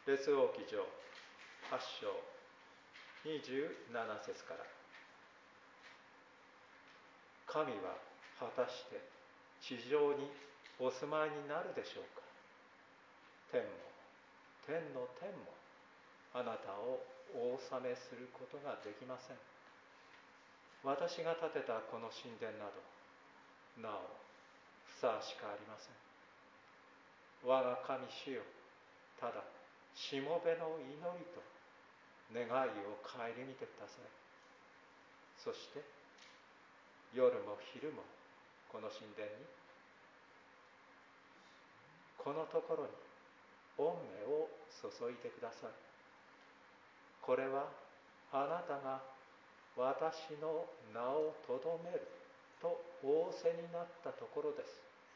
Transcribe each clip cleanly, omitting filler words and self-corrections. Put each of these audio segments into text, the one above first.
列王記上8章27節から、神は果たして地上にお住まいになるでしょうか。天も天の天もあなたをお納めすることができません。私が建てたこの神殿などなおふさわしくありません。我が神主よ、ただしもべの祈りと願いを顧みてください。そして夜も昼もこの神殿に、このところに御目を注いでください。これはあなたが私の名をとどめると仰せになったところです。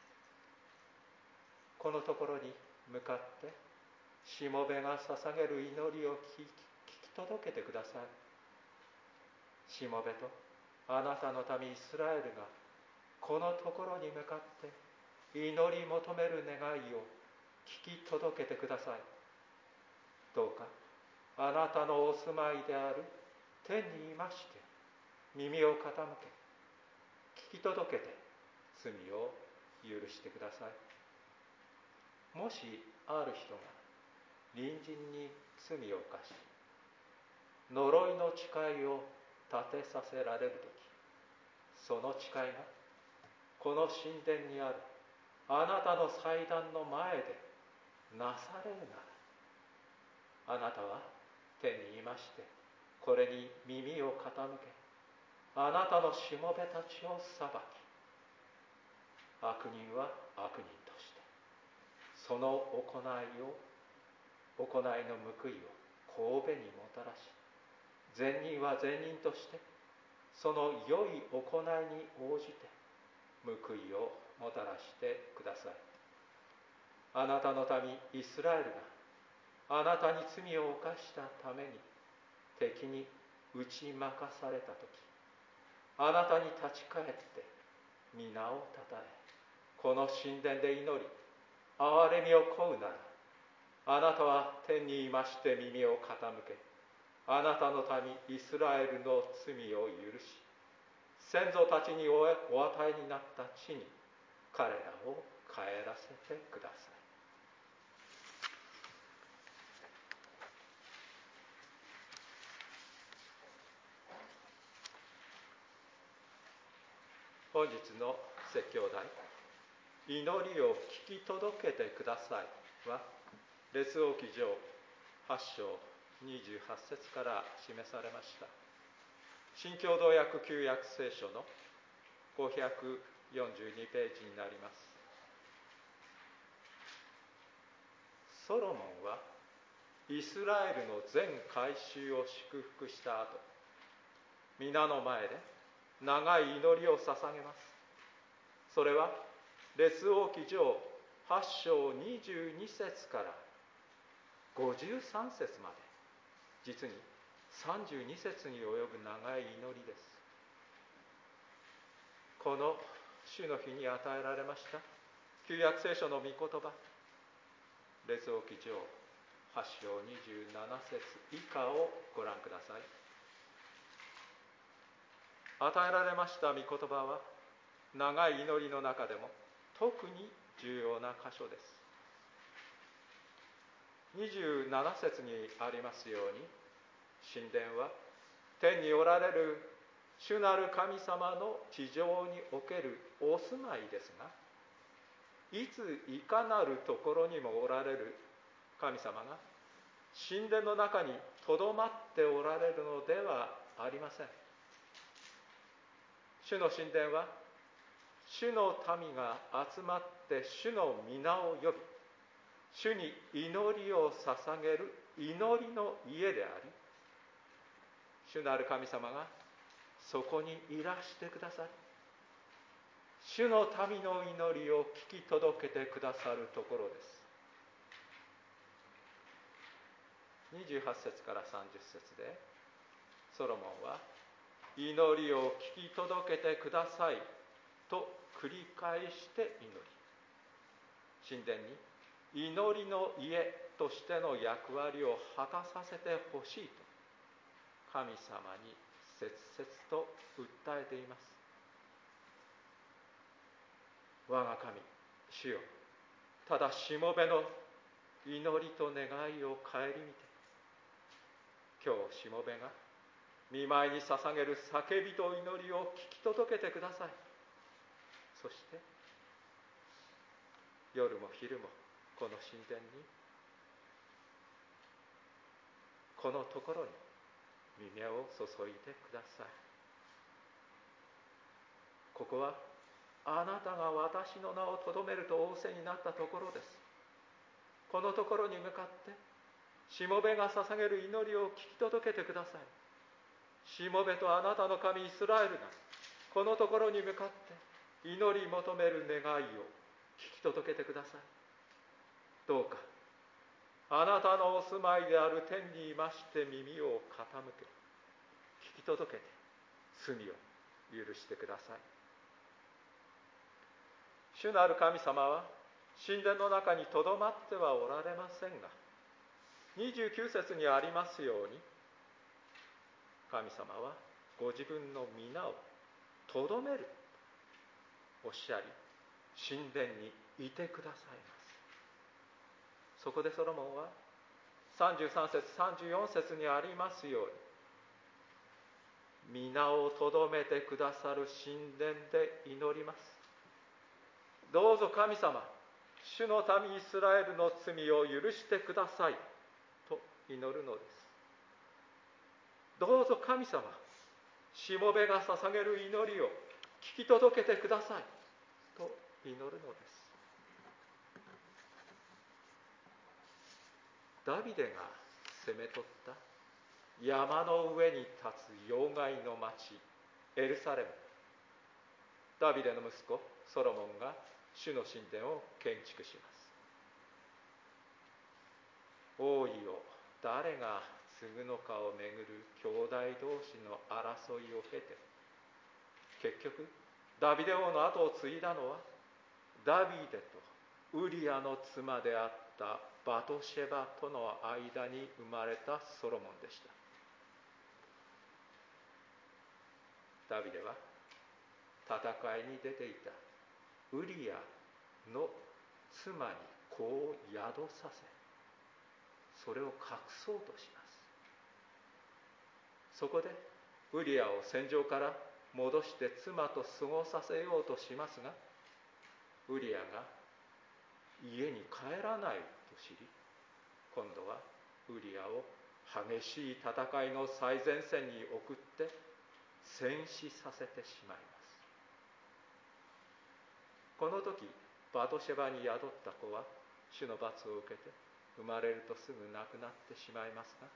このところに向かってしもべが捧げる祈りを聞き届けてください。しもべとあなたの民イスラエルがこのところに向かって祈り求める願いを聞き届けてください。どうかあなたのお住まいである天にいまして耳を傾け聞き届けて罪を許してください。もしある人が隣人に罪を犯し呪いの誓いを立てさせられるとき、その誓いがこの神殿にあるあなたの祭壇の前でなされるなら、あなたは天にいましてこれに耳を傾け、あなたのしもべたちを裁き、悪人は悪人としてその行いの報いを神戸にもたらし、善人は善人としてその良い行いに応じて報いをもたらしてください。あなたの民イスラエルがあなたに罪を犯したために敵に打ち負かされたとき、あなたに立ち返って皆をたたえ、この神殿で祈り憐れみを請うなら、あなたは天にいまして耳を傾け、あなたの民イスラエルの罪を許し、先祖たちにお与えになった地に彼らを帰らせてください。本日の説教題、祈りを聞き届けてくださいは、列王記上8章28節から示されました。新共同訳旧約聖書の542ページになります。ソロモンはイスラエルの全改宗を祝福した後、皆の前で長い祈りを捧げます。それは列王記上8章22節から53節まで、実に32節に及ぶ長い祈りです。この主の日に与えられました旧約聖書の御言葉、列王記上8章27節以下をご覧ください。与えられました御言葉は長い祈りの中でも特に重要な箇所です。27節にありますように、神殿は天におられる主なる神様の地上におけるお住まいですが、いついかなるところにもおられる神様が神殿の中にとどまっておられるのではありません。主の神殿は主の民が集まって主の皆を呼び、主に祈りを捧げる祈りの家であり、主なる神様がそこにいらしてくださり、主の民の祈りを聞き届けてくださるところです。28節から30節でソロモンは祈りを聞き届けてくださいと繰り返して祈り、神殿に祈りの家としての役割を果たさせてほしいと神様に切々と訴えています。我が神、主よ、ただしもべの祈りと願いを顧みて、今日しもべが御前に捧げる叫びと祈りを聞き届けてください。そして夜も昼もこの神殿に、このところに耳を注いでください。ここはあなたが私の名をとどめると仰せになったところです。このところに向かってしもべが捧げる祈りを聞き届けてください。しもべとあなたの神イスラエルがこのところに向かって祈り求める願いを聞き届けてください。どうかあなたのお住まいである天にいまして耳を傾け、聞き届けて罪を許してください。主なる神様は神殿の中にとどまってはおられませんが、29節にありますように、神様はご自分の皆をとどめるとおっしゃり、神殿にいてくださいます。そこでソロモンは33節34節にありますように、皆をとどめてくださる神殿で祈ります。どうぞ神様、主の民イスラエルの罪を許してくださいと祈るのです。どうぞ神様、しもべが捧げる祈りを聞き届けてくださいと祈るのです。ダビデが攻め取った山の上に立つ要害の町エルサレム、ダビデの息子ソロモンが主の神殿を建築します。王位を誰が継ぐのかをめぐる兄弟同士の争いを経て、結局ダビデ王の後を継いだのはダビデとウリアの妻であったバトシェバとの間に生まれたソロモンでした。ダビデは戦いに出ていたウリアの妻に子を宿させ、それを隠そうとします。そこでウリアを戦場から戻して妻と過ごさせようとしますが、ウリアが家に帰らないと知り、今度はウリアを激しい戦いの最前線に送って戦死させてしまいます。この時バトシェバに宿った子は主の罰を受けて生まれるとすぐ亡くなってしまいますが、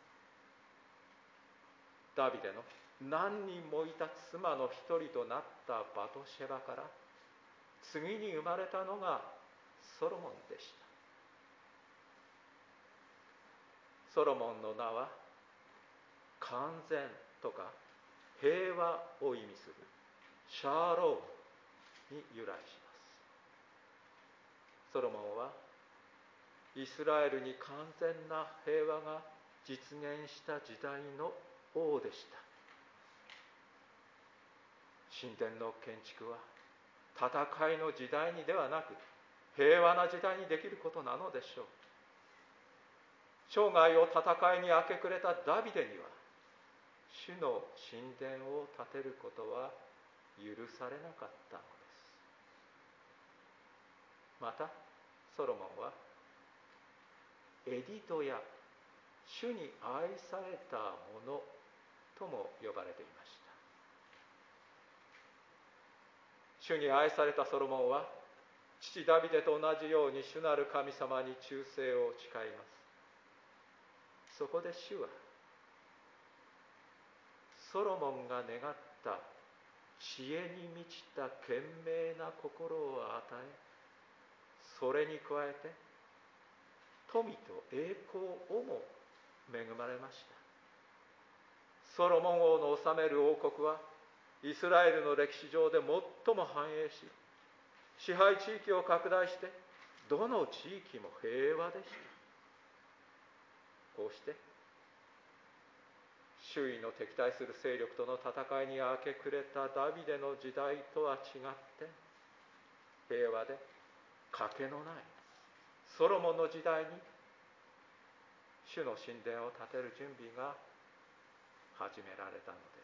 ダビデの何人もいた妻の一人となったバトシェバから次に生まれたのがソロモンでした。ソロモンの名は完全とか平和を意味するシャーロームに由来します。ソロモンはイスラエルに完全な平和が実現した時代の王でした。神殿の建築は戦いの時代にではなく平和な時代にできることなのでしょう。生涯を戦いに明け暮れたダビデには主の神殿を建てることは許されなかったのです。またソロモンはエディトや主に愛された者とも呼ばれていました。主に愛されたソロモンは父ダビデと同じように主なる神様に忠誠を誓います。そこで主はソロモンが願った知恵に満ちた賢明な心を与え、それに加えて富と栄光をも恵まれました。ソロモン王の治める王国はイスラエルの歴史上で最も繁栄し、支配地域を拡大してどの地域も平和でした。こうして周囲の敵対する勢力との戦いに明け暮れたダビデの時代とは違って平和で賭けのないソロモンの時代に主の神殿を建てる準備が始められたのです。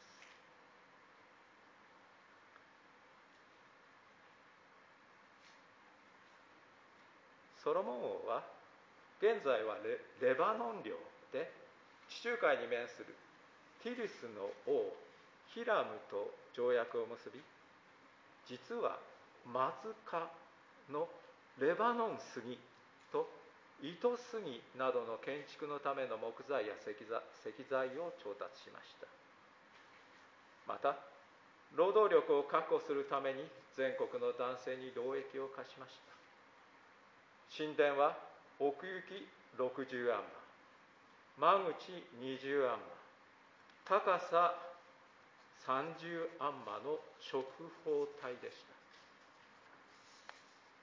ソロモン王は現在は レバノン領で地中海に面するティリスの王ヒラムと条約を結び、実はマズカのレバノン杉と糸杉などの建築のための木材や石材を調達しました。また労働力を確保するために全国の男性に労役を課しました。神殿は奥行き60アンマ、間口20アンマ、高さ30アンマの直方体でした。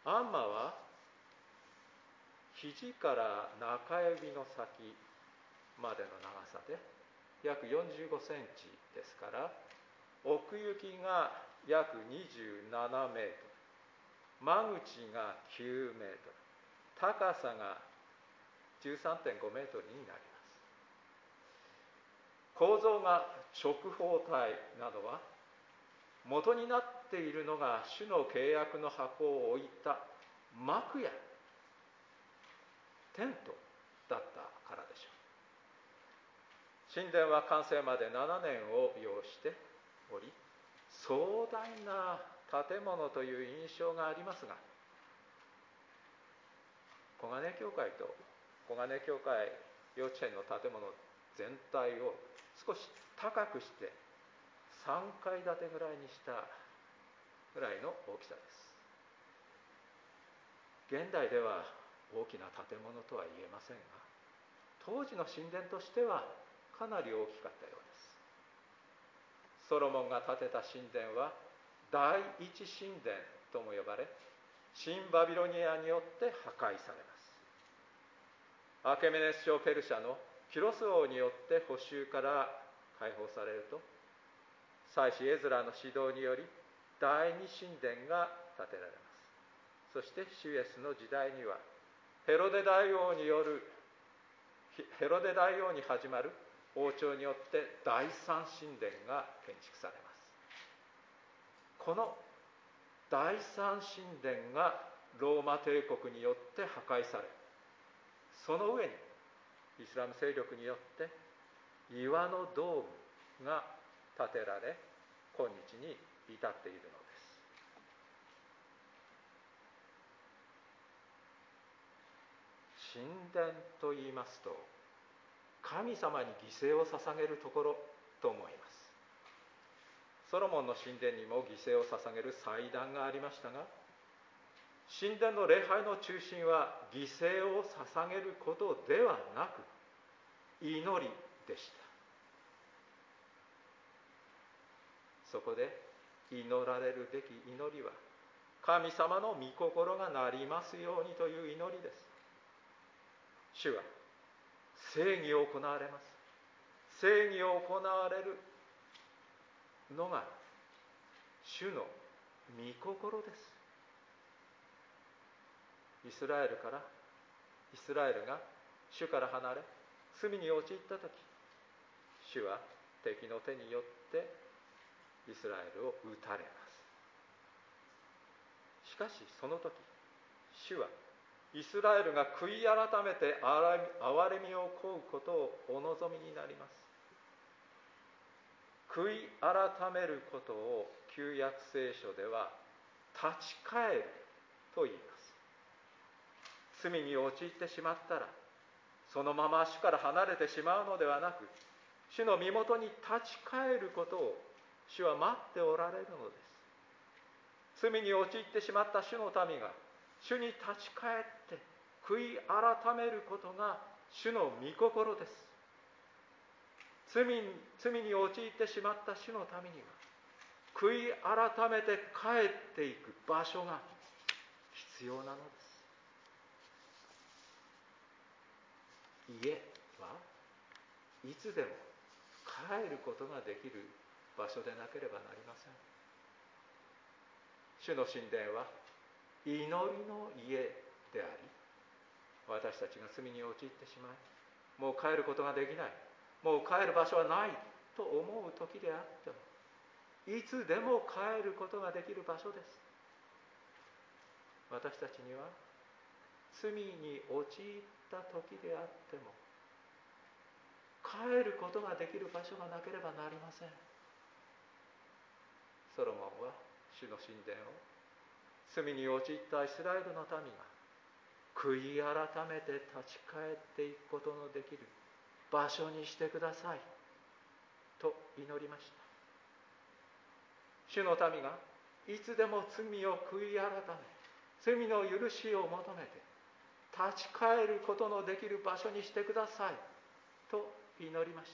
アンマは肘から中指の先までの長さで約45センチですから、奥行きが約27メートル、間口が9メートル、高さが 13.5 メートルになります。構造が直方体などは元になっているのが主の契約の箱を置いた幕やテントだったからでしょう。神殿は完成まで7年を要しており、壮大な建物という印象がありますが、小金教会と小金教会幼稚園の建物全体を少し高くして3階建てぐらいにしたぐらいの大きさです。現代では大きな建物とは言えませんが、当時の神殿としてはかなり大きかったようです。ソロモンが建てた神殿は第一神殿とも呼ばれ、新バビロニアによって破壊されます。アケメネス朝ペルシャのキロス王によって捕囚から解放されると、祭司エズラの指導により第二神殿が建てられます。そしてシュエスの時代にはヘロデ大王に始まる王朝によって第三神殿が建築されます。この第三神殿がローマ帝国によって破壊され、その上にイスラム勢力によって岩のドームが建てられ、今日に至っているのです。神殿と言いますと、神様に犠牲を捧げるところと思います。ソロモンの神殿にも犠牲を捧げる祭壇がありましたが、神殿の礼拝の中心は犠牲を捧げることではなく祈りでした。そこで祈られるべき祈りは、神様の御心がなりますようにという祈りです。主は正義を行われます。正義を行われるのが主の御心です。イスラエルが主から離れ罪に陥ったとき、主は敵の手によってイスラエルを撃たれます。しかしその時、主はイスラエルが悔い改めて憐れみを請うことをお望みになります。悔い改めることを旧約聖書では立ち返ると言います。罪に陥ってしまったらそのまま主から離れてしまうのではなく、主の身元に立ち返ることを主は待っておられるのです。罪に陥ってしまった主の民が主に立ち返って悔い改めることが主の御心です。罪に陥ってしまった主の民には悔い改めて帰っていく場所が必要なのです。 家はいつでも帰ることができる場所でなければなりません。主の神殿は祈りの家であり、私たちが罪に陥ってしまい、もう帰ることができない、もう帰る場所はないと思う時であっても、いつでも帰ることができる場所です。私たちには罪に陥った時であっても帰ることができる場所がなければなりません。ソロモンは主の神殿を罪に陥ったイスラエルの民が悔い改めて立ち返っていくことのできる場所にしてくださいと祈りました。主の民がいつでも罪を悔い改め、罪の許しを求めて立ち返ることのできる場所にしてくださいと祈りました。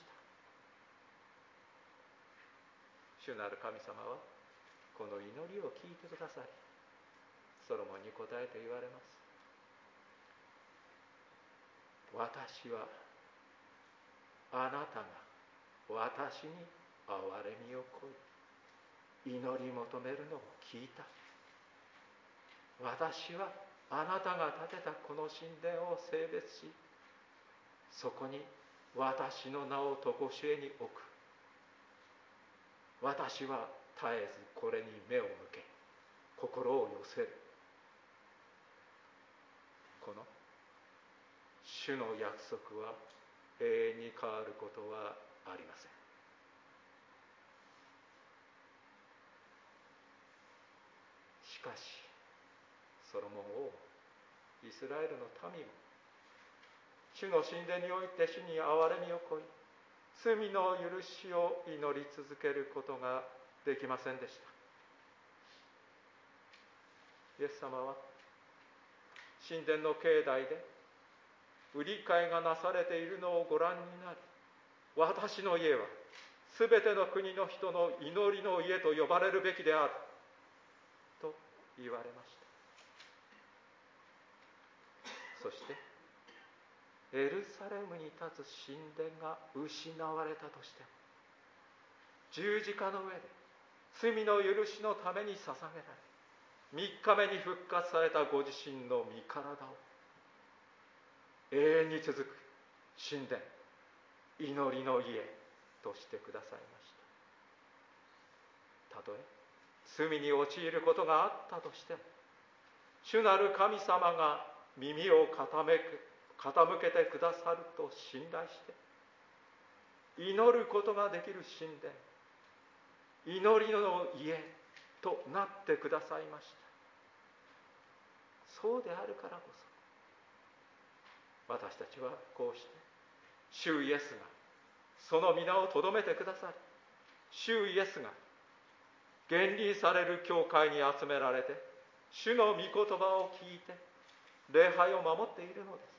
主なる神様はこの祈りを聞いてくださり、ソロモンに答えて言われます。私はあなたが私に憐れみをこい祈り求めるのを聞いた。私はあなたが建てたこの神殿を聖別し、そこに私の名を常しえに置く。私は絶えずこれに目を向け、心を寄せる。この主の約束は永遠に変わることはありません。しかしソロモン王もイスラエルの民も主の神殿において主に憐れみをこい、罪の許しを祈り続けることができませんでした。イエス様は神殿の境内で売り買いがなされているのをご覧になり、私の家はすべての国の人の祈りの家と呼ばれるべきであると言われました。そしてエルサレムに立つ神殿が失われたとしても、十字架の上で罪の許しのために捧げられ、3日目に復活されたご自身の身体を永遠に続く神殿、祈りの家としてくださいました。たとえ罪に陥ることがあったとしても、主なる神様が耳を傾けてくださると信頼して祈ることができる神殿、祈りの家となってくださいました。そうであるからこそ、私たちはこうして主イエスがその皆をとどめてくださり、主イエスが原臨される教会に集められて主の御言葉を聞いて礼拝を守っているのです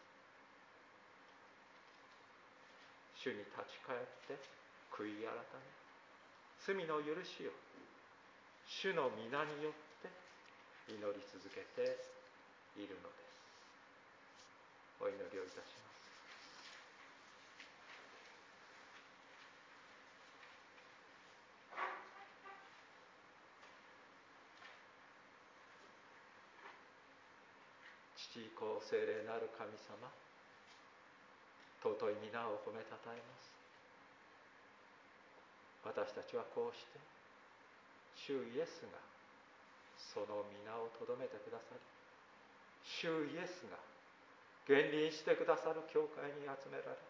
。主に立ち返って悔い改め、罪の許しを主の皆によって祈り続けているのです。お祈りをいたします。父子聖霊なる神様、尊い皆を褒めたたえます。私たちはこうして主イエスがその皆をとどめてくださり、主イエスが原臨してくださる教会に集められ、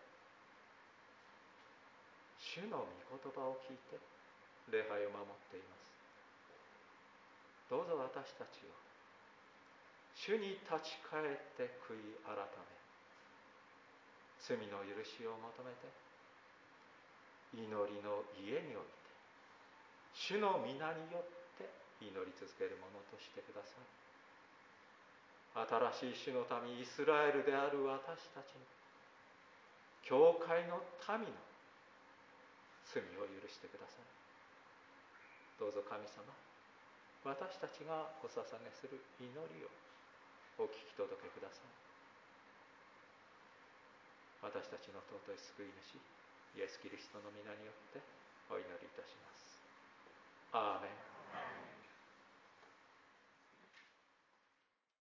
主の御言葉を聞いて礼拝を守っています。どうぞ私たちを主に立ち返って悔い改め、罪の許しを求めて祈りの家において主の皆によって祈り続けるものとしてください。新しい主の民イスラエルである私たちに、教会の民の罪を許してください。どうぞ神様、私たちがお捧げする祈りをお聞き届けください。 私たちの尊い救い主イエス・キリストの皆によって